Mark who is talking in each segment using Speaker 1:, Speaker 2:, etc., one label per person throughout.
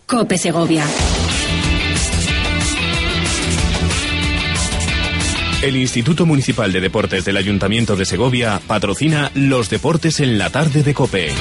Speaker 1: COPE Segovia.
Speaker 2: El Instituto Municipal de Deportes del Ayuntamiento de Segovia patrocina los deportes en la tarde de COPE.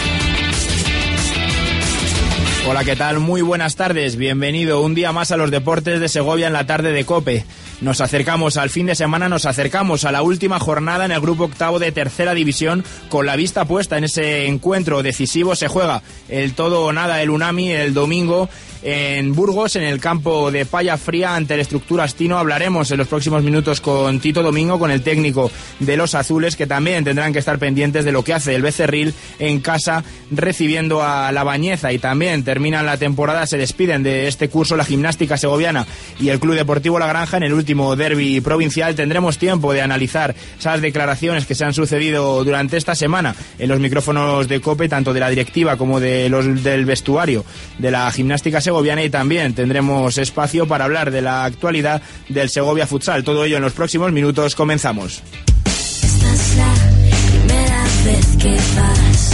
Speaker 3: Hola, ¿qué tal? Muy buenas tardes. Bienvenido un día más a los deportes de Segovia en la tarde de COPE. Nos acercamos al fin de semana, nos acercamos a la última jornada en el grupo octavo de tercera división, con la vista puesta en ese encuentro decisivo. Se juega el todo o nada el Unami el domingo en Burgos, en el campo de Palla Fría, ante el Estructura Astino. Hablaremos en los próximos minutos con Tito Domingo, con el técnico de los azules, que también tendrán que estar pendientes de lo que hace el Becerril en casa recibiendo a la Bañeza. Y también terminan la temporada, se despiden de este curso la Gimnástica Segoviana y el Club Deportivo La Granja en el último derbi provincial. Tendremos tiempo de analizar esas declaraciones que se han sucedido durante esta semana en los micrófonos de COPE, tanto de la directiva como de los del vestuario de la Gimnástica Segoviana, y también tendremos espacio para hablar de la actualidad del Segovia Futsal. Todo ello en los próximos minutos. Comenzamos.
Speaker 4: Esta es la primera vez que vas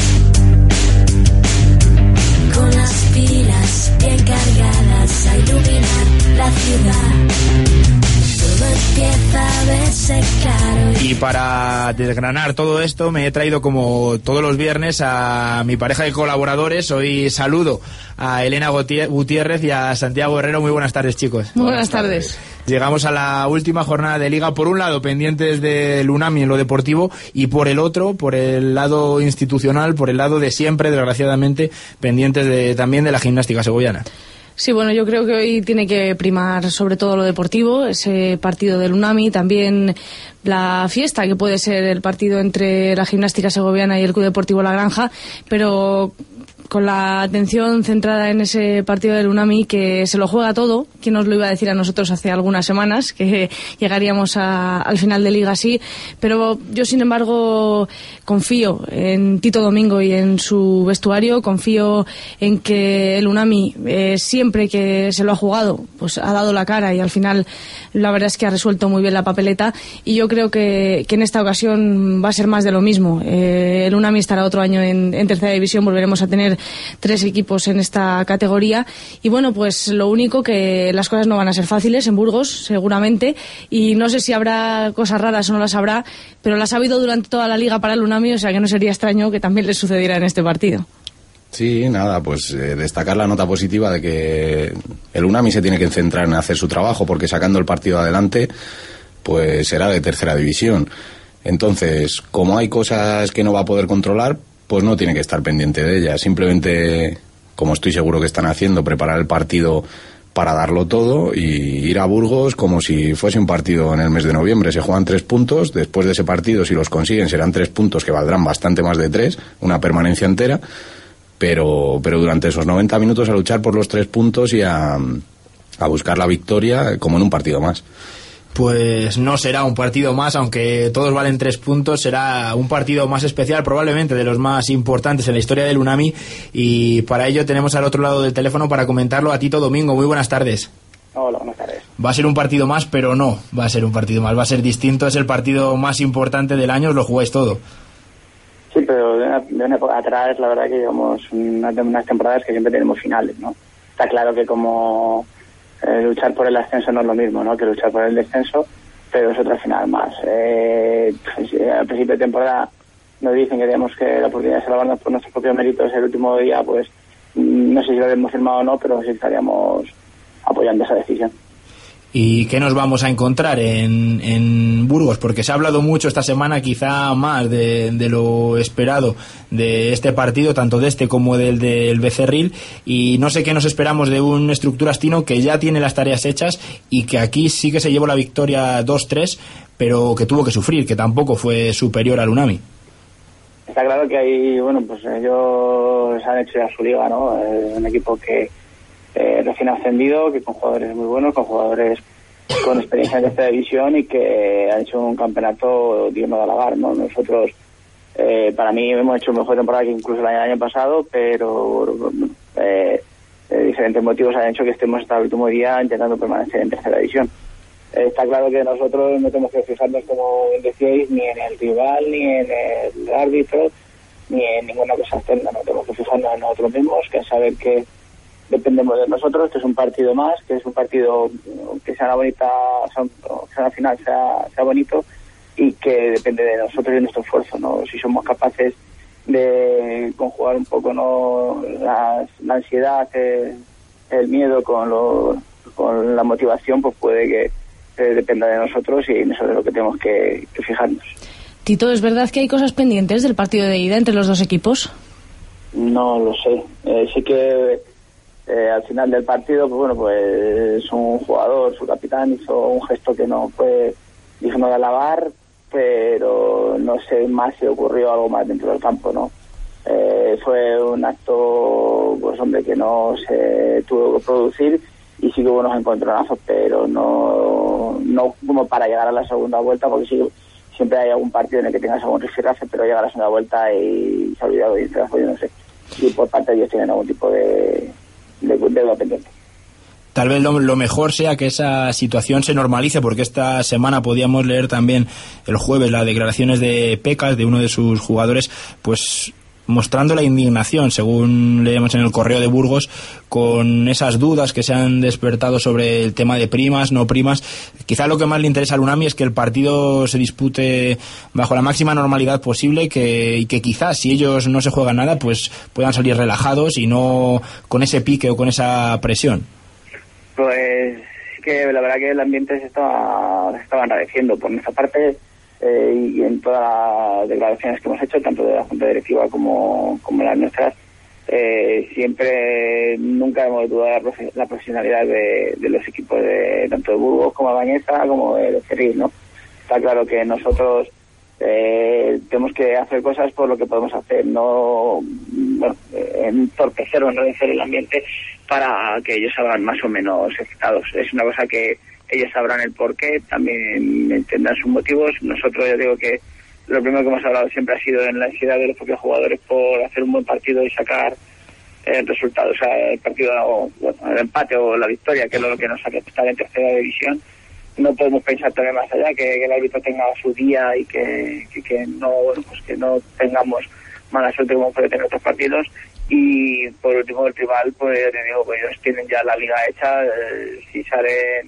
Speaker 4: con las pilas bien cargadas a iluminar la ciudad. Todo empieza a verse claro.
Speaker 3: Y para desgranar todo esto me he traído, como todos los viernes, a mi pareja de colaboradores. Hoy saludo a Elena Gutiérrez y a Santiago Herrero. Muy buenas tardes, chicos.
Speaker 5: Muy buenas tardes.
Speaker 3: Llegamos a la última jornada de Liga, por un lado pendientes del Unami en lo deportivo, y por el otro, por el lado institucional, por el lado de siempre, desgraciadamente, pendientes también de la Gimnástica Segoviana.
Speaker 5: Sí, bueno, yo creo que hoy tiene que primar sobre todo lo deportivo, ese partido del Unami, también la fiesta que puede ser el partido entre la Gimnástica Segoviana y el Club Deportivo La Granja, pero con la atención centrada en ese partido del Unami, que se lo juega todo. ¿Quién nos lo iba a decir a nosotros hace algunas semanas, que llegaríamos al final de Liga así? Pero yo, sin embargo, confío en Tito Domingo y en su vestuario. Confío en que el Unami, siempre que se lo ha jugado, pues ha dado la cara, y al final la verdad es que ha resuelto muy bien la papeleta, y yo creo que en esta ocasión va a ser más de lo mismo. El Unami estará otro año en tercera división, volveremos a tener 3 equipos en esta categoría, y bueno, pues lo único, que las cosas no van a ser fáciles en Burgos, seguramente, y no sé si habrá cosas raras o no las habrá, pero las ha habido durante toda la liga para el Unami, o sea que no sería extraño que también le sucediera en este partido.
Speaker 6: Sí, nada, pues destacar la nota positiva de que el Unami se tiene que centrar en hacer su trabajo, porque sacando el partido adelante, pues será de tercera división. Entonces, como hay cosas que no va a poder controlar, pues no tiene que estar pendiente de ellas. Simplemente, como estoy seguro que están haciendo, preparar el partido para darlo todo y ir a Burgos como si fuese un partido en el mes de noviembre. Se juegan 3 puntos, después de ese partido, si los consiguen, serán 3 puntos que valdrán bastante más de 3, una permanencia entera, pero durante esos 90 minutos a luchar por los 3 puntos y a buscar la victoria como en un partido más.
Speaker 3: Pues no será un partido más, aunque todos valen 3 puntos, será un partido más especial, probablemente de los más importantes en la historia del Unami, y para ello tenemos al otro lado del teléfono para comentarlo a Tito Domingo. Muy buenas tardes.
Speaker 7: Hola, buenas tardes.
Speaker 3: Va a ser un partido más, pero no va a ser un partido más, va a ser distinto, es el partido más importante del año, os lo jugáis todo.
Speaker 7: Sí, pero de una época atrás, la verdad que llevamos unas temporadas que siempre tenemos finales, ¿no? Está claro que como luchar por el ascenso no es lo mismo, ¿no?, que luchar por el descenso, pero es otra final más. Al principio de temporada nos dicen que tenemos que la oportunidad de salvarnos por nuestros propios méritos. El último día, pues no sé si lo hemos firmado o no, pero sí estaríamos apoyando esa decisión.
Speaker 3: ¿Y qué nos vamos a encontrar en Burgos? Porque se ha hablado mucho esta semana, quizá más de lo esperado, de este partido, tanto de este como del Becerril, y no sé qué nos esperamos de un Estructura Astino que ya tiene las tareas hechas y que aquí sí que se llevó la victoria 2-3, pero que tuvo que sufrir, que tampoco fue superior al Unami.
Speaker 7: Está claro que hay, bueno, pues ellos han hecho ya su liga, ¿no? Un equipo que recién ascendido, que con jugadores muy buenos, con jugadores con experiencia en esta división, y que han hecho un campeonato digno de alabar, ¿no? Nosotros, para mí, hemos hecho mejor temporada que incluso el año pasado, pero diferentes motivos han hecho que estemos hasta el último día intentando permanecer en tercera división. Está claro que nosotros no tenemos que fijarnos, como decíais, ni en el rival, ni en el árbitro, ni en ninguna cosa externa. No tenemos que fijarnos en nosotros mismos, que saber que dependemos de nosotros, que es un partido más, que es un partido que sea una bonita, que sea una final sea bonito, y que depende de nosotros y de nuestro esfuerzo, ¿no? Si somos capaces de conjugar un poco, ¿no?, la ansiedad, el miedo con la motivación, pues puede que dependa de nosotros, y eso es lo que tenemos que fijarnos.
Speaker 5: Tito, ¿es verdad que hay cosas pendientes del partido de ida entre los dos equipos?
Speaker 7: No lo sé. Sí que al final del partido, pues bueno, pues un jugador, su capitán, hizo un gesto que no fue digno de alabar, pero no sé más si ocurrió algo más dentro del campo, ¿no? Fue un acto, pues hombre, que no se tuvo que producir, y sí que hubo unos encontronazos, pero no como para llegar a la segunda vuelta, porque sí, siempre hay algún partido en el que tengas algún rifirrafe, pero llega a la segunda vuelta y se ha olvidado de irse, yo no sé si por parte de ellos tienen algún tipo de deuda pendiente.
Speaker 3: Tal vez lo mejor sea que esa situación se normalice, porque esta semana podíamos leer también el jueves las declaraciones de Pecas, de uno de sus jugadores, pues mostrando la indignación, según leemos en el Correo de Burgos, con esas dudas que se han despertado sobre el tema de primas, no primas. Quizá lo que más le interesa al Unami es que el partido se dispute bajo la máxima normalidad posible, y que quizás, si ellos no se juegan nada, pues puedan salir relajados y no con ese pique o con esa presión.
Speaker 7: Pues que la verdad que el ambiente se estaba enrareciendo por nuestra parte, y en todas las declaraciones que hemos hecho, tanto de la Junta Directiva como las nuestras, nunca hemos dudado de la profesionalidad de los equipos tanto de Burgos como de Bañeza como de Cerril, ¿no? Está claro que nosotros tenemos que hacer cosas por lo que podemos hacer, no entorpecer o enrarecer el ambiente para que ellos salgan más o menos excitados. Es una cosa que ellos sabrán el porqué, también entenderán sus motivos. Nosotros, yo digo que lo primero que hemos hablado siempre ha sido en la ansiedad de los propios jugadores por hacer un buen partido y sacar el resultado, o sea, el partido, el empate o la victoria, que es lo que nos hace estar en tercera división. No podemos pensar todavía más allá, que el árbitro tenga su día y que no tengamos mala suerte como puede tener otros partidos. Y por último, el rival, pues te digo, pues ellos tienen ya la liga hecha. Si salen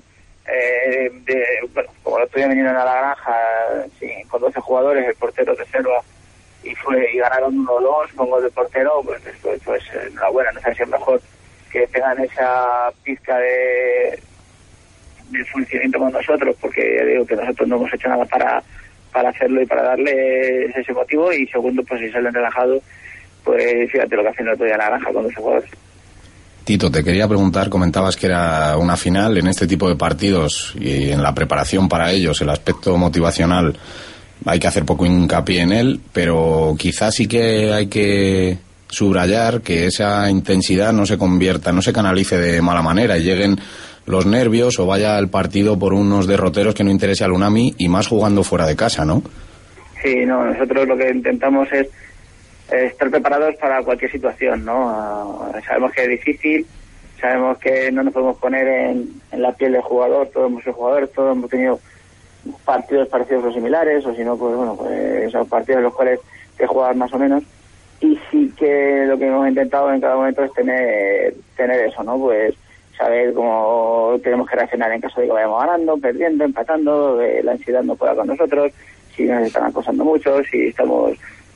Speaker 7: como lo estoy veniendo a la granja, con 12 jugadores, el portero de Selva, y ganaron 1-2 con gol de portero, pues enhorabuena. No sé si es mejor que tengan esa pizca de funcionamiento con nosotros, porque ya digo que nosotros no hemos hecho nada para hacerlo y para darle ese motivo. Y segundo, pues si salen relajados, pues fíjate lo que hacen el otro día en la granja con 12 jugadores.
Speaker 6: Tito, te quería preguntar, comentabas que era una final. En este tipo de partidos y en la preparación para ellos, el aspecto motivacional hay que hacer poco hincapié en él, pero quizás sí que hay que subrayar que esa intensidad no se canalice de mala manera y lleguen los nervios o vaya el partido por unos derroteros que no interese al Unami, y más jugando fuera de casa, ¿no? Sí,
Speaker 7: nosotros lo que intentamos es estar preparados para cualquier situación, ¿no? Sabemos que es difícil, sabemos que no nos podemos poner en la piel del jugador, todos hemos sido jugadores, todos hemos tenido partidos parecidos o similares, o si no, pues esos partidos en los cuales que jugar más o menos. Y sí que lo que hemos intentado en cada momento es tener eso, ¿no? Pues saber cómo tenemos que reaccionar en caso de que vayamos ganando, perdiendo, empatando, la ansiedad no pueda con nosotros, si nos están acosando mucho, si estamos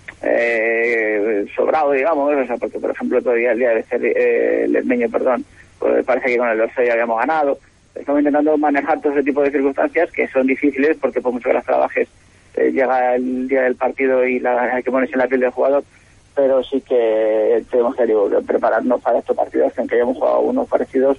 Speaker 7: sobrados, digamos, o sea, porque por ejemplo todavía el día de Lermeño, pues parece que con el Dorso ya habíamos ganado. Estamos intentando manejar todo ese tipo de circunstancias que son difíciles, porque por mucho que las trabajes, llega el día del partido y hay que ponerse en la piel del jugador, pero sí que tenemos que prepararnos para estos partidos, aunque hayamos jugado unos parecidos,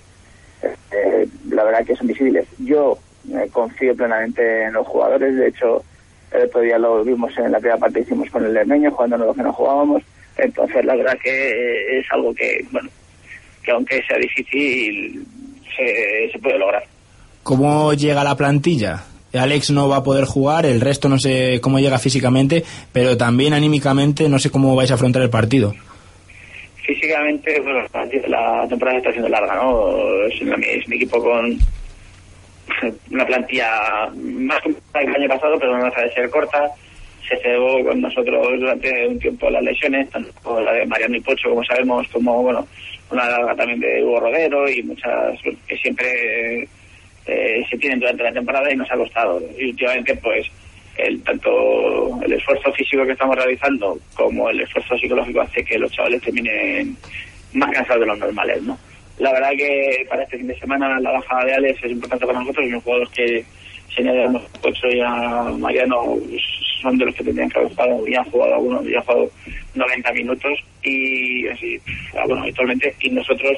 Speaker 7: la verdad que son difíciles. Yo confío plenamente en los jugadores, de hecho el otro día lo vimos en la primera parte, hicimos con el Lermeño, jugando lo que no jugábamos. Entonces la verdad que es algo que aunque sea difícil se puede lograr.
Speaker 3: ¿Cómo llega la plantilla? Alex no va a poder jugar, el resto no sé cómo llega físicamente, pero también anímicamente no sé cómo vais a afrontar el partido.
Speaker 7: Físicamente, la temporada está siendo larga, ¿no? Es mi equipo con una plantilla más complicada que el año pasado, pero no deja de ser corta. se cebó con nosotros durante un tiempo las lesiones, tanto la de Mariano y Pocho, como sabemos, como bueno, una larga también de Hugo Rodero y muchas que siempre se tienen durante la temporada y nos ha costado. Y últimamente, pues, tanto el esfuerzo físico que estamos realizando como el esfuerzo psicológico hace que los chavales terminen más cansados de los normales, ¿no? La verdad que para este fin de semana la baja de Alex es importante para nosotros, y los jugadores que se añaden a Pocho y a Mariano son de los que tendrían que haber jugado, y han jugado algunos, ya han jugado 90 minutos, y así, bueno, habitualmente, y nosotros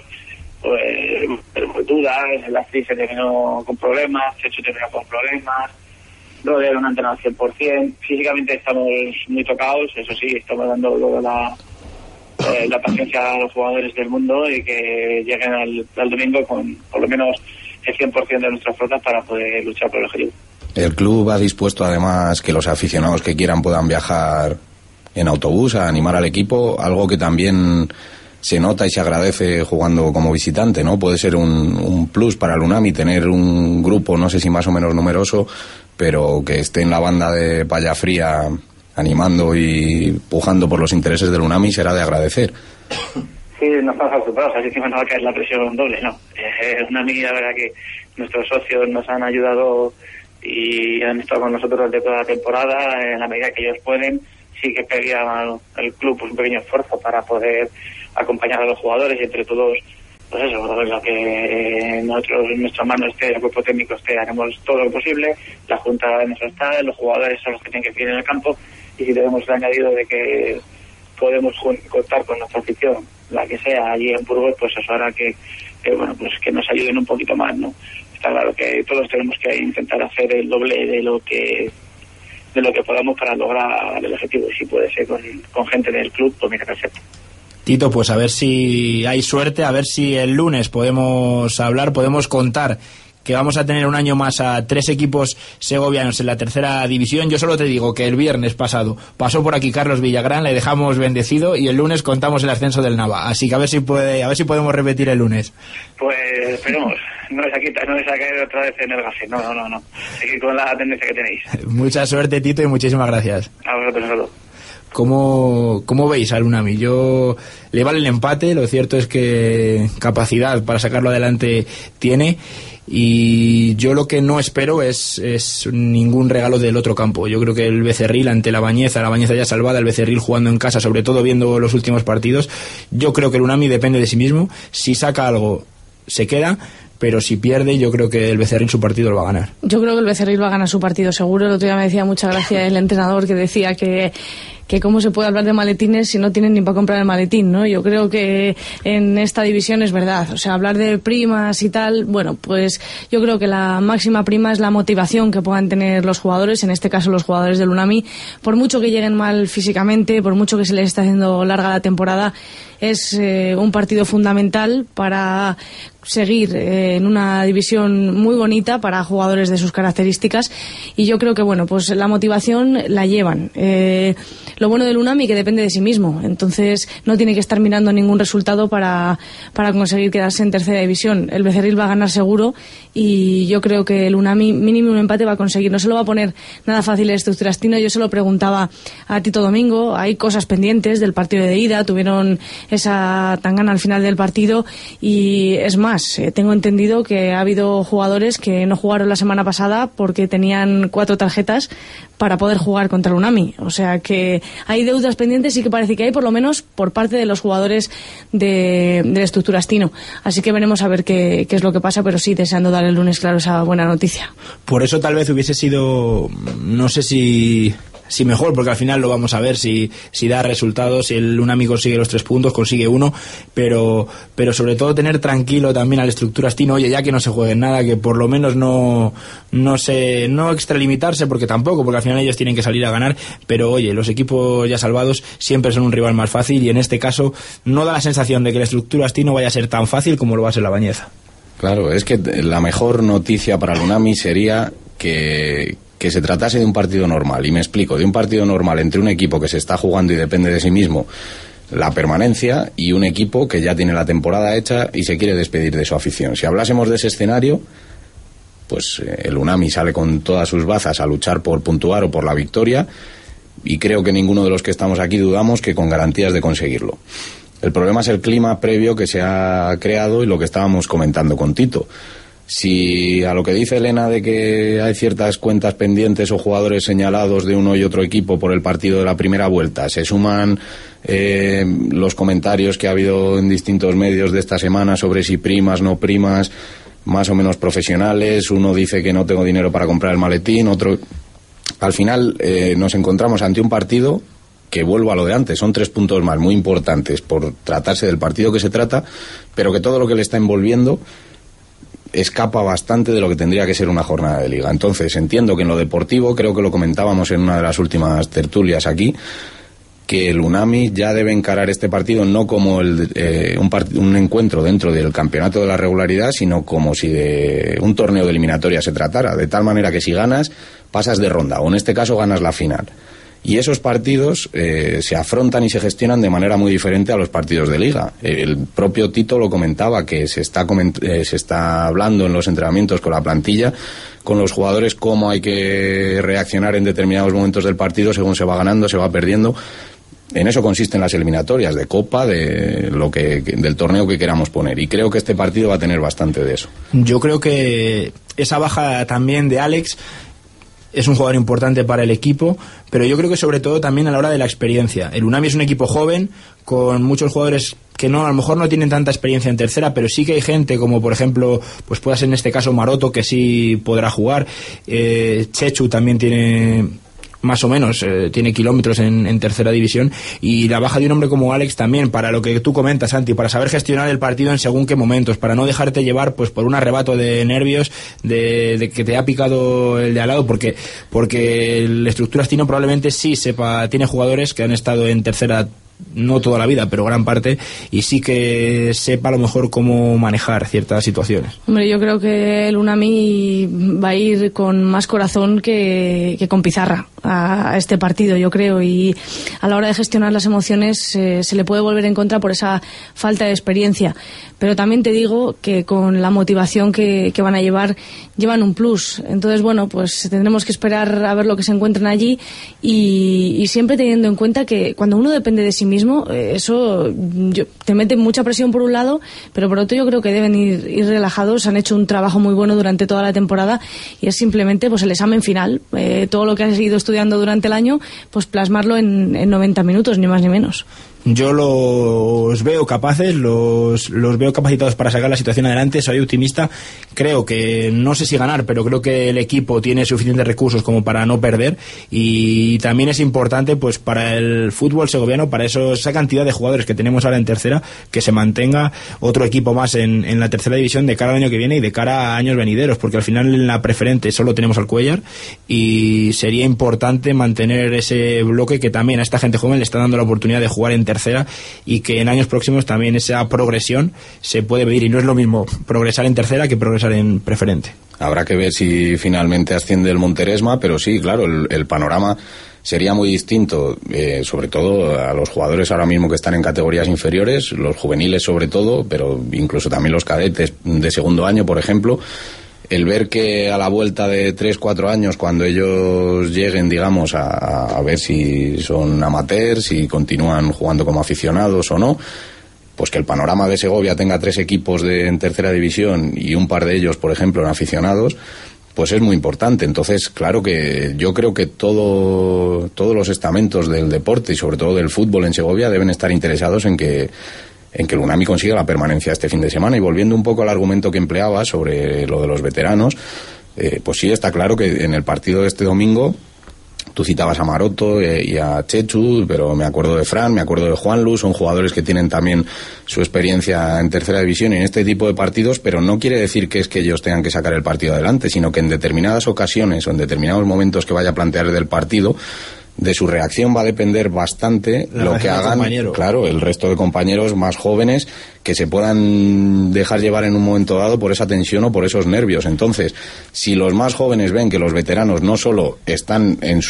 Speaker 7: pues dudas, el Astrid se terminó con problemas, Chechu terminó con problemas, Rodero no ha entrenado al 100%, físicamente estamos muy tocados, eso sí, estamos dando luego la paciencia a los jugadores del mundo y que lleguen al domingo con por lo menos el 100% de nuestras flotas para poder luchar por el objetivo.
Speaker 6: El club ha dispuesto además que los aficionados que quieran puedan viajar en autobús a animar al equipo, algo que también se nota y se agradece jugando como visitante, ¿no? Puede ser un plus para el UNAMI tener un grupo, no sé si más o menos numeroso, pero que esté en la banda de Palla Fría animando y pujando por los intereses del UNAMI será de agradecer.
Speaker 7: Sí, no estamos acostumbrados, así que me va a caer la presión doble, ¿no? UNAMI, la verdad que nuestros socios nos han ayudado y han estado con nosotros durante toda la temporada, en la medida que ellos pueden. Sí que pedía al club pues un pequeño esfuerzo para poder acompañar a los jugadores, y entre todos, pues eso, lo que nosotros en nuestra mano esté, el cuerpo técnico esté, haremos todo lo posible. La junta en eso está, los jugadores son los que tienen que ir en el campo, y si tenemos el añadido de que podemos contar con nuestra afición, la que sea, allí en Burgos, pues eso hará que bueno, pues que nos ayuden un poquito más, ¿no? Está claro que todos tenemos que intentar hacer el doble de lo que podamos para lograr el objetivo, y si puede ser con gente del club, pues mira, perfecto.
Speaker 3: Tito, pues a ver si hay suerte, a ver si el lunes podemos hablar, podemos contar que vamos a tener un año más a 3 equipos segovianos en la tercera división. Yo solo te digo que el viernes pasado pasó por aquí Carlos Villagrán, le dejamos bendecido, y el lunes contamos el ascenso del Nava, así que a ver si podemos repetir el lunes.
Speaker 7: Pues esperemos, no les ha caído otra vez en el gafe, no, seguid con la tendencia que tenéis.
Speaker 3: Mucha suerte, Tito, y muchísimas gracias.
Speaker 7: A vosotros, saludos.
Speaker 3: ¿Cómo veis al UNAMI? Le vale el empate, lo cierto es que capacidad para sacarlo adelante tiene, y yo lo que no espero es ningún regalo del otro campo. Yo creo que el Becerril ante la Bañeza ya salvada, el Becerril jugando en casa, sobre todo viendo los últimos partidos, yo creo que el UNAMI depende de sí mismo. Si saca algo, se queda, pero si pierde, yo creo que el Becerril su partido lo va a ganar. Yo creo que el Becerril va a ganar su partido seguro. El otro día me decía mucha gracia el entrenador, que decía que cómo se puede hablar de maletines si no tienen ni para comprar el maletín, ¿no? Yo creo que en esta división es verdad. O sea, hablar de primas y tal, bueno, pues yo creo que la máxima prima es la motivación que puedan tener los jugadores, en este caso los jugadores del UNAMI. Por mucho que lleguen mal físicamente, por mucho que se les esté haciendo larga la temporada, es un partido fundamental para seguir en una división muy bonita para jugadores de sus características, y yo creo que bueno, pues la motivación la llevan. Lo bueno del UNAMI que depende de sí mismo, entonces no tiene que estar mirando ningún resultado para conseguir quedarse en tercera división. El Becerril va a ganar seguro, y yo creo que el UNAMI mínimo un empate va a conseguir. No se lo va a poner nada fácil el Estructurastino. Yo se lo preguntaba a Tito Domingo, hay cosas pendientes del partido de ida, tuvieron esa tangana al final del partido, y es más, tengo entendido que ha habido jugadores que no jugaron la semana pasada porque tenían 4 tarjetas para poder jugar contra el UNAMI. O sea que hay deudas pendientes, y que parece que hay, por lo menos por parte de los jugadores del Estructurastino. Así que veremos a ver qué es lo que pasa, pero sí deseando dar el lunes, claro, esa buena noticia. Por eso tal vez hubiese sido, no sé si mejor, porque al final lo vamos a ver si da resultados, si el UNAMI consigue los 3 puntos, consigue 1, pero sobre todo tener tranquilo también al Estructurastino, oye, ya que no se juegue nada, que por lo menos no extralimitarse, porque al final ellos tienen que salir a ganar, pero oye, los equipos ya salvados siempre son un rival más fácil, y en este caso no da la sensación de que el Estructurastino vaya a ser tan fácil como lo va a ser la Bañeza. Claro, es que la mejor noticia para el UNAMI sería que se tratase de un partido normal, y me explico, de un partido normal entre un equipo que se está jugando y depende de sí mismo la permanencia, y un equipo que ya tiene la temporada hecha y se quiere despedir de su afición. Si hablásemos de ese escenario, pues el UNAMI sale con todas sus bazas a luchar por puntuar o por la victoria,
Speaker 6: y creo que ninguno de los que estamos aquí dudamos que con garantías de conseguirlo. El problema es el clima previo que se ha creado y lo que estábamos comentando con Tito. Si a lo que dice Elena de que hay ciertas cuentas pendientes o jugadores señalados de uno y otro equipo por el partido de la primera vuelta, se suman los comentarios que ha habido en distintos medios de esta semana sobre si primas, no primas, más o menos profesionales, uno dice que no tengo dinero para comprar el maletín, otro... Al final nos encontramos ante un partido que, vuelvo a lo de antes, son 3 puntos más muy importantes por tratarse del partido que se trata, pero que todo lo que le está envolviendo escapa bastante de lo que tendría que ser una jornada de liga. Entonces entiendo que en lo deportivo, creo que lo comentábamos en una de las últimas tertulias aquí, que el Unami ya debe encarar este partido no como un encuentro dentro del campeonato de la regularidad, sino como si de un torneo de eliminatoria se tratara, de tal manera que si ganas, pasas de ronda, o en este caso ganas la final. Y esos partidos se afrontan y se gestionan de manera muy diferente a los partidos de liga. El propio Tito lo comentaba, que se está hablando en los entrenamientos con la plantilla, con los jugadores, cómo hay que reaccionar en determinados momentos del partido según se va ganando, se va perdiendo. En eso consisten las eliminatorias de Copa, del torneo que queramos poner. Y creo que este partido va a tener bastante de eso.
Speaker 3: Yo creo que esa baja también de Alex es un jugador importante para el equipo, pero yo creo que sobre todo también a la hora de la experiencia. El Unami es un equipo joven, con muchos jugadores que a lo mejor no tienen tanta experiencia en tercera, pero sí que hay gente como, por ejemplo, pues pueda ser en este caso Maroto, que sí podrá jugar. Chechu también tiene... más o menos, tiene kilómetros en tercera división, y la baja de un hombre como Alex también, para lo que tú comentas, Santi, para saber gestionar el partido en según qué momentos, para no dejarte llevar pues por un arrebato de nervios de que te ha picado el de al lado, porque el Estructurastino probablemente sí sepa, tiene jugadores que han estado en tercera no toda la vida, pero gran parte, y sí que sepa a lo mejor cómo manejar ciertas situaciones.
Speaker 5: Hombre, yo creo que el Unami va a ir con más corazón que con pizarra a este partido, yo creo, y a la hora de gestionar las emociones se le puede volver en contra por esa falta de experiencia. Pero también te digo que con la motivación que van a llevan un plus. Entonces, bueno, pues tendremos que esperar a ver lo que se encuentran allí, y siempre teniendo en cuenta que cuando uno depende de sí mismo, eso te mete mucha presión por un lado, pero por otro yo creo que deben ir relajados. Han hecho un trabajo muy bueno durante toda la temporada, y es simplemente pues el examen final, todo lo que has ido estudiando durante el año, pues plasmarlo en 90 minutos, ni más ni menos.
Speaker 3: Yo los veo capaces, los veo capacitados para sacar la situación adelante. Soy optimista, creo que, no sé si ganar, pero creo que el equipo tiene suficientes recursos como para no perder, y también es importante pues para el fútbol segoviano, para esa cantidad de jugadores que tenemos ahora en tercera, que se mantenga otro equipo más en la tercera división de cara al año que viene y de cara a años venideros, porque al final en la preferente solo tenemos al Cuellar, y sería importante mantener ese bloque que también a esta gente joven le está dando la oportunidad de jugar en tercera, y que en años próximos también esa progresión se puede medir, y no es lo mismo progresar en tercera que progresar en preferente.
Speaker 6: Habrá que ver si finalmente asciende el Monteresma, pero sí, claro, el panorama sería muy distinto, sobre todo a los jugadores ahora mismo que están en categorías inferiores, los juveniles sobre todo, pero incluso también los cadetes de segundo año, por ejemplo. El ver que a la vuelta de 3-4 años, cuando ellos lleguen, digamos, a ver si son amateurs, si continúan jugando como aficionados o no, pues que el panorama de Segovia tenga 3 equipos en tercera división y un par de ellos, por ejemplo, en aficionados, pues es muy importante. Entonces, claro que yo creo que todos los estamentos del deporte y sobre todo del fútbol en Segovia deben estar interesados en que el Unami consiga la permanencia este fin de semana. Y volviendo un poco al argumento que empleaba sobre lo de los veteranos, pues sí, está claro que en el partido de este domingo, tú citabas a Maroto y a Chechu, pero me acuerdo de Fran, me acuerdo de Juanlu, son jugadores que tienen también su experiencia en tercera división y en este tipo de partidos, pero no quiere decir que es que ellos tengan que sacar el partido adelante, sino que en determinadas ocasiones o en determinados momentos que vaya a plantear del partido, de su reacción va a depender bastante lo que hagan, claro, el resto de compañeros más jóvenes que se puedan dejar llevar en un momento dado por esa tensión o por esos nervios. Entonces, si los más jóvenes ven que los veteranos no solo están en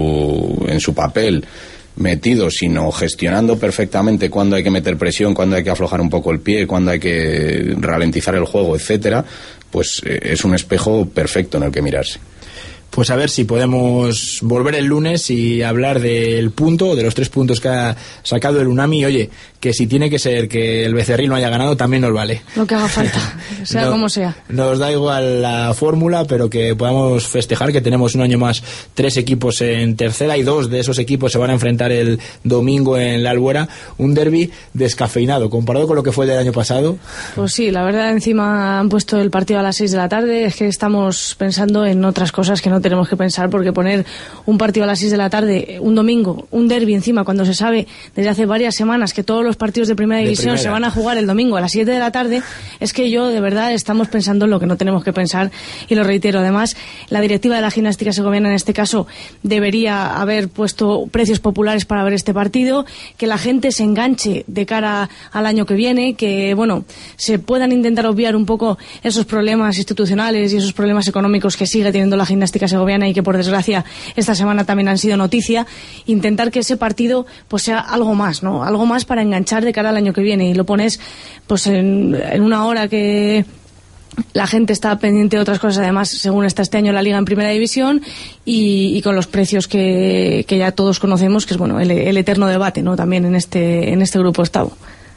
Speaker 6: su papel metidos, sino gestionando perfectamente cuándo hay que meter presión, cuándo hay que aflojar un poco el pie, cuándo hay que ralentizar el juego, etcétera, pues es un espejo perfecto en el que mirarse.
Speaker 3: Pues a ver si podemos volver el lunes y hablar del punto, de los 3 puntos que ha sacado el Unami. Oye, que si tiene que ser que el Becerril no haya ganado, también nos vale.
Speaker 5: Lo que haga falta, sea como sea.
Speaker 3: Nos da igual la fórmula, pero que podamos festejar que tenemos un año más 3 equipos en tercera y 2 de esos equipos se van a enfrentar el domingo en la Albuera. Un derbi descafeinado, comparado con lo que fue del año pasado.
Speaker 5: Pues sí, la verdad, encima han puesto el partido a las 6 de la tarde. Es que estamos pensando en otras cosas que no tenemos que pensar, porque poner un partido a las 6 de la tarde, un domingo, un derbi encima, cuando se sabe desde hace varias semanas que todos los partidos de primera división se van a jugar el domingo a las 7 de la tarde, es que yo, de verdad, estamos pensando en lo que no tenemos que pensar, y lo reitero. Además, la directiva de la Gimnástica Segoviana, en este caso, debería haber puesto precios populares para ver este partido, que la gente se enganche de cara al año que viene, que, bueno, se puedan intentar obviar un poco esos problemas institucionales y esos problemas económicos que sigue teniendo la Gimnástica Segoviana y que, por desgracia, esta semana también han sido noticia. Intentar que ese partido pues sea algo más, ¿no? Algo más para enganchar de cara al año que viene, y lo pones pues en una hora que la gente está pendiente de otras cosas, además, según está este año la Liga en Primera División, y con los precios que ya todos conocemos, que es, bueno, el eterno debate, ¿no? También en este grupo octavo.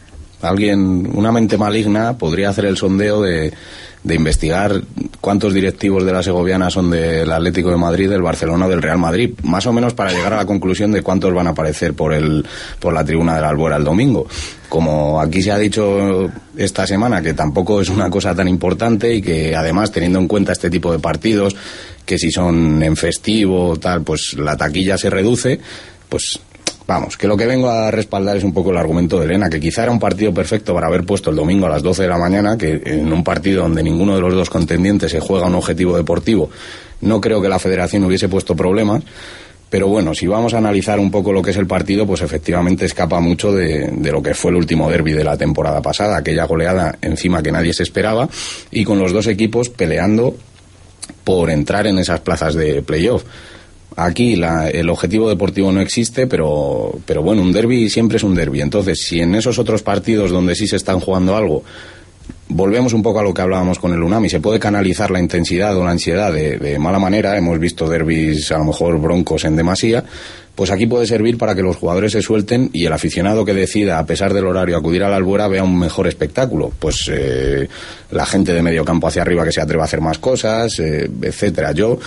Speaker 6: Una mente maligna podría hacer el sondeo de investigar cuántos directivos de la Segoviana son del Atlético de Madrid, del Barcelona o del Real Madrid, más o menos para llegar a la conclusión de cuántos van a aparecer por la tribuna de la Albuera el domingo. Como aquí se ha dicho esta semana que tampoco es una cosa tan importante, y que además, teniendo en cuenta este tipo de partidos, que si son en festivo tal, pues la taquilla se reduce, pues vamos, que lo que vengo a respaldar es un poco el argumento de Elena, que quizá era un partido perfecto para haber puesto el domingo a las 12 de la mañana, que en un partido donde ninguno de los dos contendientes se juega un objetivo deportivo, no creo que la Federación hubiese puesto problemas. Pero bueno, si vamos a analizar un poco lo que es el partido, pues efectivamente escapa mucho de lo que fue el último derbi de la temporada pasada, aquella goleada encima que nadie se esperaba, y con los dos equipos peleando por entrar en esas plazas de playoff. Aquí el objetivo deportivo no existe, pero bueno, un derbi siempre es un derbi. Entonces, si en esos otros partidos donde sí se están jugando algo, volvemos un poco a lo que hablábamos con el Unami, se puede canalizar la intensidad o la ansiedad de mala manera, hemos visto derbis a lo mejor broncos en demasía, pues aquí puede servir para que los jugadores se suelten y el aficionado que decida, a pesar del horario, acudir a la Albuera, vea un mejor espectáculo. Pues la gente de medio campo hacia arriba que se atreva a hacer más cosas, etcétera. Yo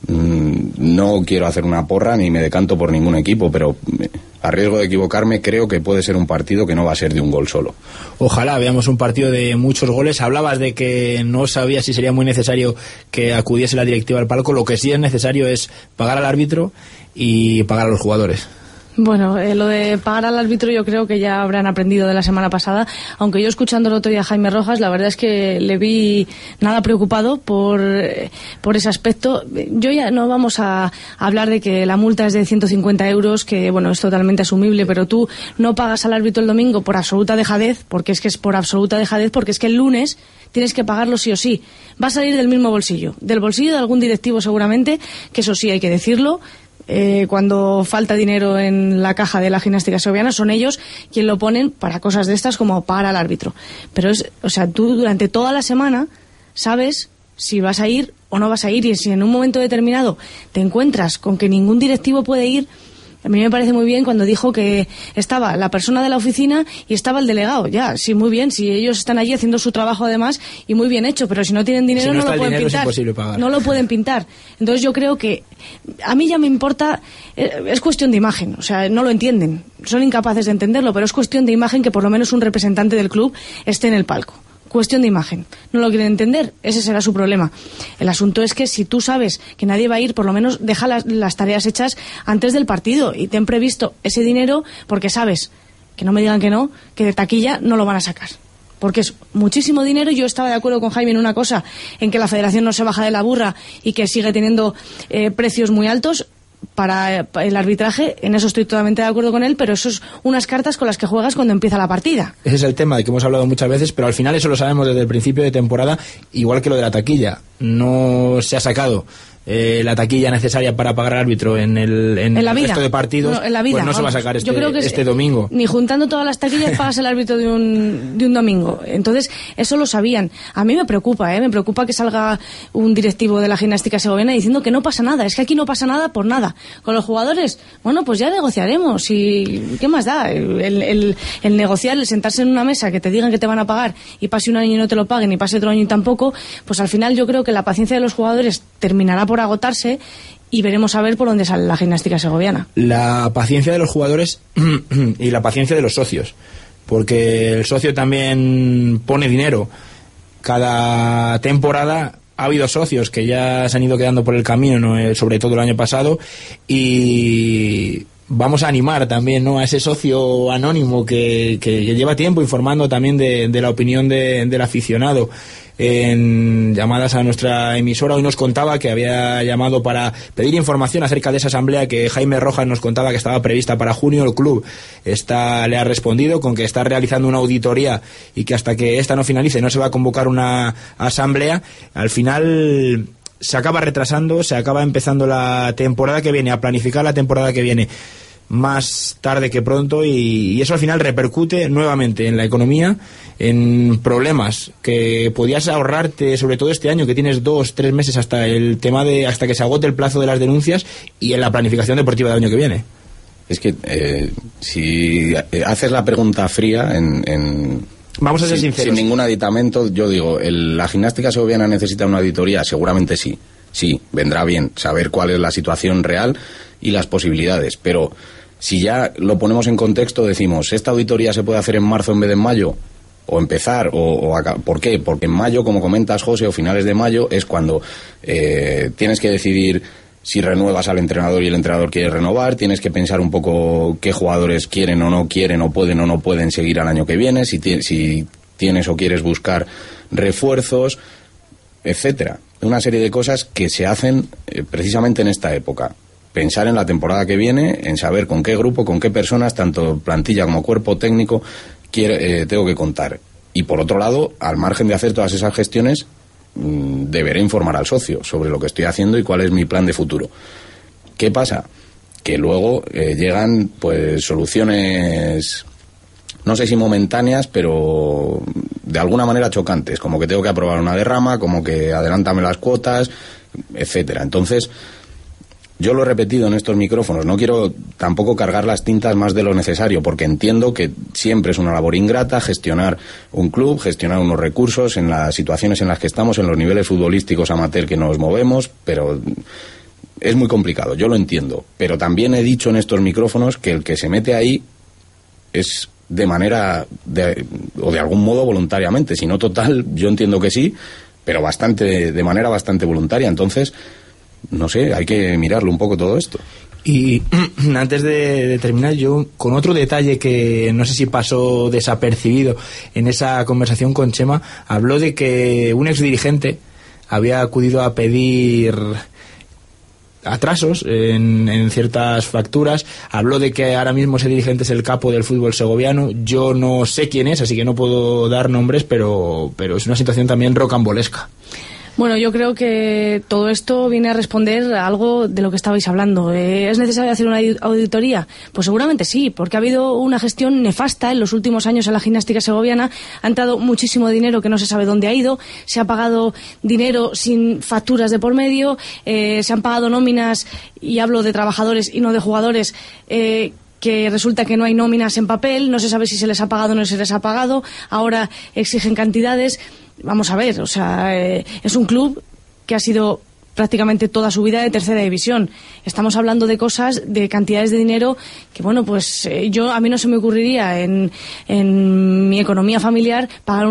Speaker 6: no quiero hacer una porra ni me decanto por ningún equipo, pero a riesgo de equivocarme, creo que puede ser un partido que no va a ser de un gol solo.
Speaker 3: Ojalá veamos un partido de muchos goles. Hablabas de que no sabías si sería muy necesario que acudiese la directiva al palco. Lo que sí es necesario es pagar al árbitro y pagar a los jugadores.
Speaker 5: Bueno, lo de pagar al árbitro yo creo que ya habrán aprendido de la semana pasada, aunque yo, escuchando el otro día a Jaime Rojas, la verdad es que le vi nada preocupado por ese aspecto. Yo ya no vamos a hablar de que la multa es de 150 euros, que bueno, es totalmente asumible, pero tú no pagas al árbitro el domingo por absoluta dejadez, porque es por absoluta dejadez, porque es que el lunes tienes que pagarlo sí o sí. Va a salir del mismo bolsillo, del bolsillo de algún directivo seguramente, que eso sí hay que decirlo. Cuando falta dinero en la caja de la Gimnástica Segoviana, son ellos quien lo ponen para cosas de estas como pagar al árbitro. Pero tú durante toda la semana sabes si vas a ir o no vas a ir, y si en un momento determinado te encuentras con que ningún directivo puede ir, a mí me parece muy bien cuando dijo que estaba la persona de la oficina y estaba el delegado. Ya, sí, muy bien, si ellos están allí haciendo su trabajo además, y muy bien hecho, pero si no tienen dinero, si no lo pueden pintar. Es imposible pagar. No lo pueden pintar. Entonces yo creo que a mí ya me importa, es cuestión de imagen, o sea, no lo entienden, son incapaces de entenderlo, pero es cuestión de imagen que por lo menos un representante del club esté en el palco. Cuestión de imagen. No lo quieren entender, ese será su problema. El asunto es que si tú sabes que nadie va a ir, por lo menos deja las tareas hechas antes del partido y ten previsto ese dinero, porque sabes, que no me digan que no, que de taquilla no lo van a sacar. Porque es muchísimo dinero. Yo estaba de acuerdo con Jaime en una cosa, en que la Federación no se baja de la burra y que sigue teniendo precios muy altos para el arbitraje. En eso estoy totalmente de acuerdo con él, pero eso es unas cartas con las que juegas cuando empieza la partida.
Speaker 3: Ese es el tema de que hemos hablado muchas veces, pero al final eso lo sabemos desde el principio de temporada, igual que lo de la taquilla. No se ha sacado la taquilla necesaria para pagar al árbitro en el resto de partidos,
Speaker 5: en la vida,
Speaker 3: pues no se va a sacar
Speaker 5: yo creo que
Speaker 3: este domingo.
Speaker 5: Ni juntando todas las taquillas pagas el árbitro de un domingo. Entonces, eso lo sabían. A mí me preocupa que salga un directivo de la Gimnástica Segoviana diciendo que no pasa nada. Es que aquí no pasa nada por nada. Con los jugadores, bueno, pues ya negociaremos. ¿Y qué más da? El negociar, el sentarse en una mesa, que te digan que te van a pagar y pase un año y no te lo paguen y pase otro año y tampoco, pues al final yo creo que la paciencia de los jugadores terminará por agotarse y veremos a ver por dónde sale la Gimnástica Segoviana. La paciencia de los jugadores y la paciencia de los socios, porque el socio también pone dinero. Cada temporada ha habido socios que ya se han ido quedando por el camino, ¿no? Sobre todo el año pasado, y vamos a animar también, ¿no?, a ese socio anónimo que lleva tiempo informando también de la opinión del aficionado. En llamadas a nuestra emisora hoy nos contaba que había llamado para pedir información acerca de esa asamblea que Jaime Rojas nos contaba que estaba prevista para junio. El club le ha respondido con que está realizando una auditoría y que hasta que esta no finalice no se va a convocar una asamblea. Al final se acaba retrasando, se acaba empezando la temporada que viene, a planificar la temporada que viene más tarde que pronto, y eso al final repercute nuevamente en la economía, en problemas que podías ahorrarte, sobre todo este año que tienes 2-3 meses hasta hasta que se agote el plazo de las denuncias, y en la planificación deportiva del año que viene.
Speaker 6: Es que si haces la pregunta fría
Speaker 3: vamos a ser sinceros,
Speaker 6: sin ningún aditamento, yo digo, ¿la Gimnástica Segoviana necesita una auditoría? Seguramente sí, vendrá bien saber cuál es la situación real y las posibilidades, pero si ya lo ponemos en contexto, decimos, ¿esta auditoría se puede hacer en marzo en vez de en mayo? O empezar, ¿por qué? Porque en mayo, como comentas, José, o finales de mayo, es cuando tienes que decidir si renuevas al entrenador y el entrenador quiere renovar, tienes que pensar un poco qué jugadores quieren o no pueden seguir al año que viene, si tienes o quieres buscar refuerzos, etcétera. Una serie de cosas que se hacen precisamente en esta época. Pensar en la temporada que viene, en saber con qué grupo, con qué personas, tanto plantilla como cuerpo técnico, tengo que contar. Y por otro lado, al margen de hacer todas esas gestiones, deberé informar al socio sobre lo que estoy haciendo y cuál es mi plan de futuro. ¿Qué pasa? Que luego llegan pues soluciones, no sé si momentáneas, pero de alguna manera chocantes, como que tengo que aprobar una derrama, como que adelántame las cuotas, etcétera. Entonces, yo lo he repetido en estos micrófonos, no quiero tampoco cargar las tintas más de lo necesario, porque entiendo que siempre es una labor ingrata gestionar un club, gestionar unos recursos en las situaciones en las que estamos, en los niveles futbolísticos amateur que nos movemos, pero es muy complicado, yo lo entiendo. Pero también he dicho en estos micrófonos que el que se mete ahí es de manera, o de algún modo voluntariamente, si no total, yo entiendo que sí, pero de manera bastante voluntaria. Entonces, no sé, hay que mirarlo un poco todo esto.
Speaker 3: Y antes de terminar, yo con otro detalle que no sé si pasó desapercibido en esa conversación con Chema, habló de que un exdirigente había acudido a pedir atrasos en ciertas facturas. Habló de que ahora mismo ese dirigente es el capo del fútbol segoviano. Yo no sé quién es, así que no puedo dar nombres, pero es una situación también rocambolesca. Bueno, yo creo que todo esto viene a responder a algo de lo que estabais hablando. ¿Es necesario hacer una auditoría? Pues seguramente sí, porque ha habido una gestión nefasta en los últimos años en la Gimnástica Segoviana. Ha entrado muchísimo dinero que no se sabe dónde ha ido, se ha pagado dinero sin facturas de por medio, se han pagado nóminas, y hablo de trabajadores y no de jugadores, que resulta que no hay nóminas en papel, no se sabe si se les ha pagado o no se les ha pagado, ahora exigen cantidades. Vamos a ver, o sea, es un club que ha sido prácticamente toda su vida de tercera división. Estamos hablando de cosas, de cantidades de dinero que, bueno, pues a mí no se me ocurriría en mi economía familiar pagar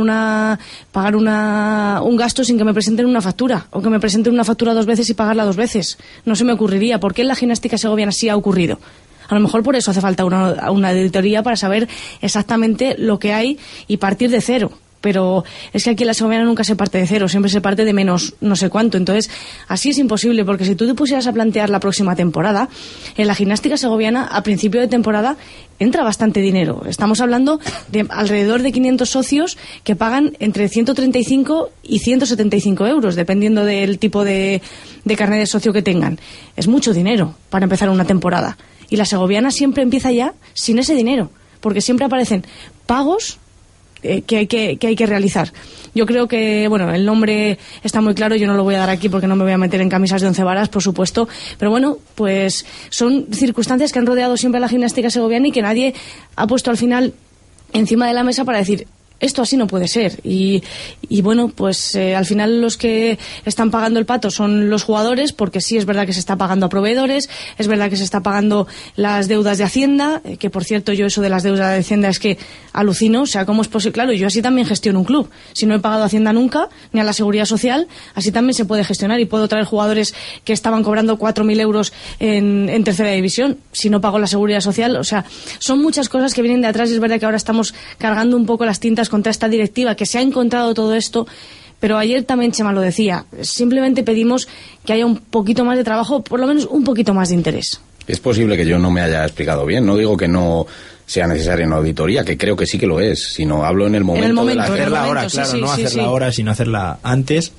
Speaker 3: un gasto sin que me presenten una factura, o que me presenten una factura 2 veces y pagarla 2 veces. No se me ocurriría. ¿Por qué en la Gimnástica Segoviana sí ha ocurrido? A lo mejor por eso hace falta una auditoría, para saber exactamente lo que hay y partir de cero.
Speaker 5: pero es que aquí en la Segoviana nunca se parte de cero, siempre se parte de menos no sé cuánto. Entonces, así es imposible, porque si tú te pusieras a plantear la próxima temporada, en la gimnástica segoviana, a principio de temporada, entra bastante dinero. Estamos hablando de alrededor de 500 socios que pagan entre 135 y 175 euros, dependiendo del tipo de carnet de socio que tengan. Es mucho dinero para empezar una temporada. Y la segoviana siempre empieza ya sin ese dinero, porque siempre aparecen pagos que hay que realizar. Yo creo que, bueno, el nombre está muy claro, yo no lo voy a dar aquí porque no me voy a meter en camisas de 11 varas, por supuesto, pero bueno, pues son circunstancias que han rodeado siempre a la gimnástica segoviana y que nadie ha puesto al final encima de la mesa para decir, esto así no puede ser. Y bueno, pues al final los que están pagando el pato son los jugadores, porque sí es verdad que se está pagando a proveedores, es verdad que se está pagando las deudas de Hacienda, que por cierto yo eso de las deudas de Hacienda es que alucino, o sea, ¿cómo es posible? Claro, yo así también gestiono un club. Si no he pagado a Hacienda nunca, ni a la Seguridad Social, así también se puede gestionar y puedo traer jugadores que estaban cobrando 4.000 euros en tercera división, si no pago la Seguridad Social. O sea, son muchas cosas que vienen de atrás y es verdad que ahora estamos cargando un poco las tintas contra esta directiva que se ha encontrado todo esto, pero ayer también Chema lo decía, simplemente pedimos que haya un poquito más de trabajo, por lo menos un poquito más de interés.
Speaker 6: Es posible que yo no me haya explicado bien, no digo que no sea necesaria una auditoría, que creo que sí que lo es, sino hablo en el momento de
Speaker 3: hacerla ahora, claro, no hacerla ahora, sino hacerla antes.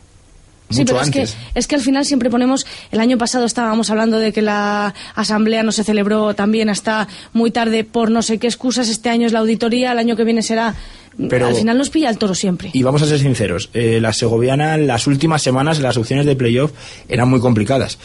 Speaker 5: Sí, pero es que al final siempre ponemos, el año pasado estábamos hablando de que la asamblea no se celebró también hasta muy tarde por no sé qué excusas, este año es la auditoría, el año que viene será, pero al final nos pilla el toro siempre.
Speaker 3: Y vamos a ser sinceros, la segoviana las últimas semanas, las opciones de playoff eran muy complicadas.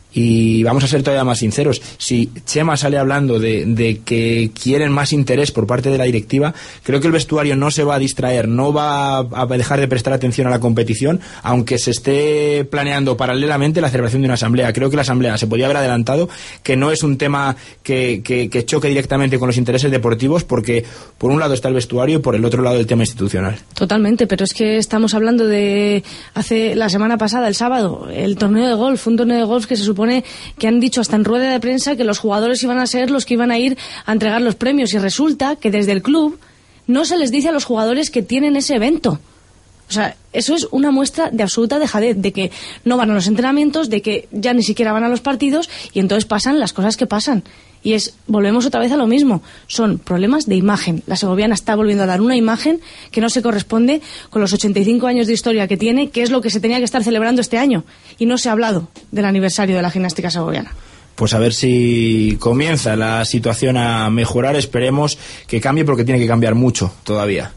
Speaker 3: Y vamos a ser todavía más sinceros, si Chema sale hablando de que quieren más interés por parte de la directiva, creo que el vestuario no se va a distraer, no va a dejar de prestar atención a la competición, aunque se esté planeando paralelamente la celebración de una asamblea. Creo que la asamblea se podría haber adelantado, que no es un tema que choque directamente con los intereses deportivos, porque por un lado está el vestuario y por el otro lado el tema institucional.
Speaker 5: Totalmente, pero es que estamos hablando de hace la semana pasada, el sábado, el torneo de golf, un torneo de golf que se supone que han dicho hasta en rueda de prensa que los jugadores iban a ser los que iban a ir a entregar los premios, y resulta que desde el club no se les dice a los jugadores que tienen ese evento. O sea, eso es una muestra de absoluta dejadez, de que no van a los entrenamientos, de que ya ni siquiera van a los partidos, y entonces pasan las cosas que pasan. Y volvemos otra vez a lo mismo, son problemas de imagen. La segoviana está volviendo a dar una imagen que no se corresponde con los 85 años de historia que tiene, que es lo que se tenía que estar celebrando este año. Y no se ha hablado del aniversario de la gimnástica segoviana.
Speaker 3: Pues a ver si comienza la situación a mejorar, esperemos que cambie, porque tiene que cambiar mucho todavía.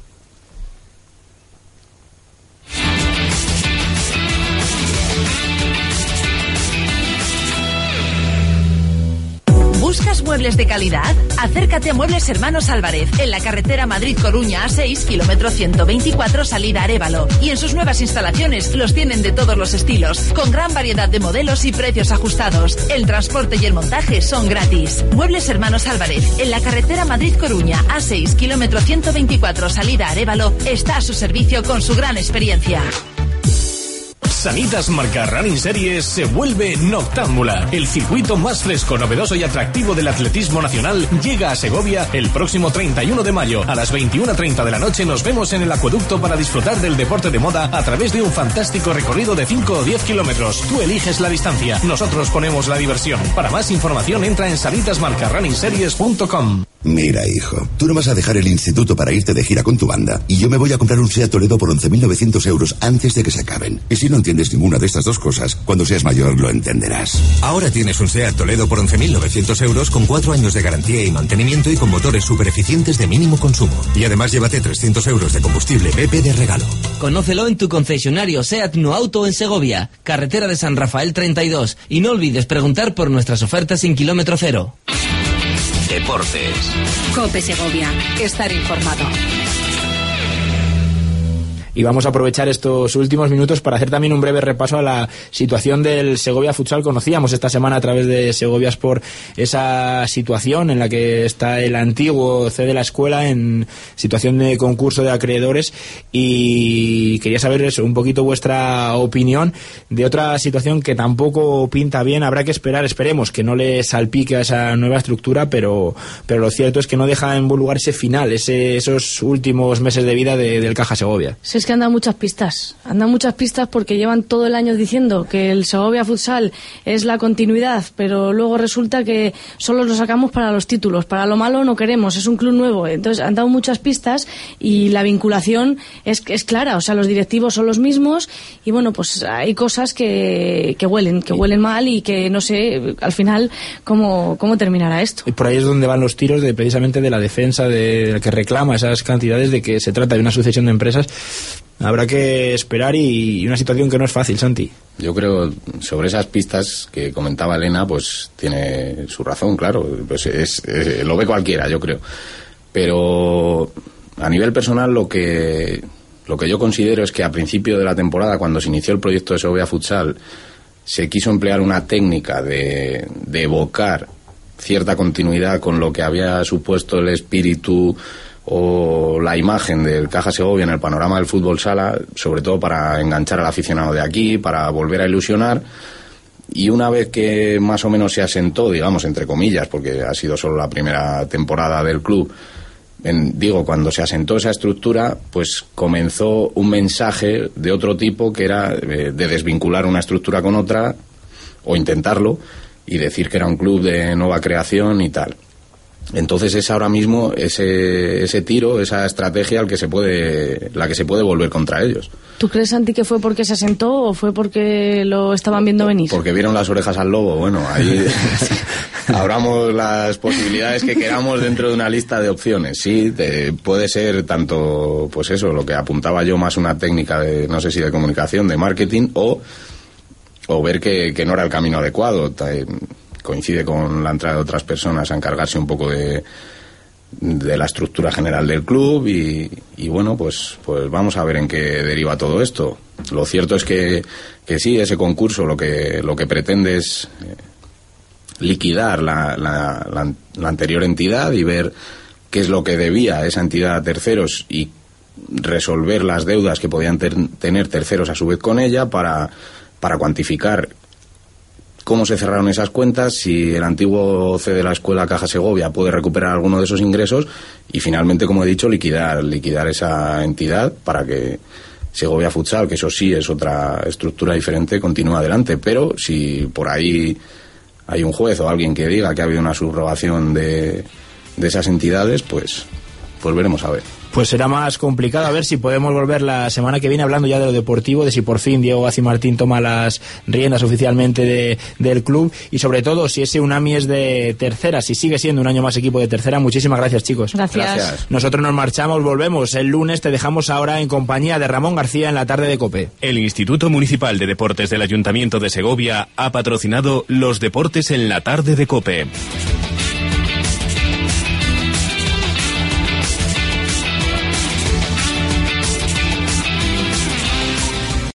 Speaker 1: ¿Buscas muebles de calidad? Acércate a Muebles Hermanos Álvarez, en la carretera Madrid-Coruña A6, kilómetro 124, salida Arévalo. Y en sus nuevas instalaciones los tienen de todos los estilos, con gran variedad de modelos y precios ajustados. El transporte y el montaje son gratis. Muebles Hermanos Álvarez, en la carretera Madrid-Coruña A6, kilómetro 124, salida Arévalo, está a su servicio con su gran experiencia.
Speaker 2: Sanitas Marca Running Series se vuelve Noctámbula. El circuito más fresco, novedoso y atractivo del atletismo nacional llega a Segovia el próximo 31 de mayo. A las 21:30 de la noche nos vemos en el acueducto para disfrutar del deporte de moda a través de un fantástico recorrido de 5 o 10 kilómetros. Tú eliges la distancia, nosotros ponemos la diversión. Para más información entra en sanitasmarcarunningseries.com.
Speaker 8: Mira, hijo, tú no vas a dejar el instituto para irte de gira con tu banda, y yo me voy a comprar un SEAT Toledo por 11.900 euros antes de que se acaben. Y si no entiendes ninguna de estas dos cosas, cuando seas mayor lo entenderás.
Speaker 9: Ahora tienes un SEAT Toledo por 11.900 euros con 4 años de garantía y mantenimiento y con motores super eficientes de mínimo consumo. Y además llévate 300 euros de combustible BP de regalo.
Speaker 10: Conócelo en tu concesionario SEAT Nuauto en Segovia, carretera de San Rafael 32. Y no olvides preguntar por nuestras ofertas sin kilómetro cero.
Speaker 2: Deportes.
Speaker 1: COPE Segovia. Estar informado.
Speaker 3: Y vamos a aprovechar estos últimos minutos para hacer también un breve repaso a la situación del Segovia Futsal. Conocíamos esta semana a través de Segovia Sport esa situación en la que está el antiguo C de la escuela en situación de concurso de acreedores, y quería saber eso, un poquito vuestra opinión de otra situación que tampoco pinta bien. Habrá que esperemos que no le salpique a esa nueva estructura, pero lo cierto es que no deja en buen lugar ese final, esos últimos meses de vida del Caja Segovia.
Speaker 5: Sí, es que han dado muchas pistas porque llevan todo el año diciendo que el Segovia Futsal es la continuidad, pero luego resulta que solo lo sacamos para los títulos, para lo malo no queremos, es un club nuevo. Entonces han dado muchas pistas y la vinculación es clara, o sea, los directivos son los mismos y bueno, pues hay cosas que huelen mal y que no sé al final cómo terminará esto.
Speaker 3: Y por ahí es donde van los tiros precisamente de la defensa de que reclama esas cantidades, de que se trata de una sucesión de empresas. Habrá que esperar y una situación que no es fácil, Santi.
Speaker 6: Yo creo, sobre esas pistas que comentaba Elena, pues tiene su razón, claro, pues lo ve cualquiera, yo creo. Pero a nivel personal lo que yo considero es que a principio de la temporada, cuando se inició el proyecto de Segovia Futsal, se quiso emplear una técnica de evocar cierta continuidad con lo que había supuesto el espíritu o la imagen del Caja Segovia en el panorama del fútbol sala, sobre todo para enganchar al aficionado de aquí, para volver a ilusionar. Y una vez que más o menos se asentó, digamos, entre comillas, porque ha sido solo la primera temporada del club, cuando se asentó esa estructura, pues comenzó un mensaje de otro tipo, que era de desvincular una estructura con otra, o intentarlo, y decir que era un club de nueva creación y tal. Entonces es ahora mismo ese tiro, esa estrategia la que se puede volver contra ellos.
Speaker 5: ¿Tú crees, Santi, que fue porque se asentó o fue porque lo estaban viendo venir?
Speaker 6: Porque vieron las orejas al lobo. Bueno, ahí abramos las posibilidades que queramos dentro de una lista de opciones. Sí, puede ser tanto, pues eso, lo que apuntaba yo, más una técnica de, no sé si de comunicación, de marketing, o ver que no era el camino adecuado. Coincide con la entrada de otras personas a encargarse un poco de la estructura general del club y bueno, pues vamos a ver en qué deriva todo esto. Lo cierto es que sí, ese concurso lo que pretende es liquidar la anterior entidad y ver qué es lo que debía esa entidad a terceros y resolver las deudas que podían tener terceros a su vez con ella para cuantificar cómo se cerraron esas cuentas, si el antiguo C de la escuela Caja Segovia puede recuperar alguno de esos ingresos y finalmente, como he dicho, liquidar esa entidad para que Segovia Futsal, que eso sí es otra estructura diferente, continúe adelante. Pero si por ahí hay un juez o alguien que diga que ha habido una subrogación de esas entidades, pues veremos a ver.
Speaker 3: Pues será más complicado, a ver si podemos volver la semana que viene hablando ya de lo deportivo, de si por fin Diego Gacimartín toma las riendas oficialmente del club y sobre todo si ese Unami es de tercera, si sigue siendo un año más equipo de tercera. Muchísimas gracias, chicos.
Speaker 5: Gracias.
Speaker 3: Nosotros nos marchamos, volvemos el lunes, te dejamos ahora en compañía de Ramón García en la tarde de COPE.
Speaker 2: El Instituto Municipal de Deportes del Ayuntamiento de Segovia ha patrocinado los deportes en la tarde de COPE.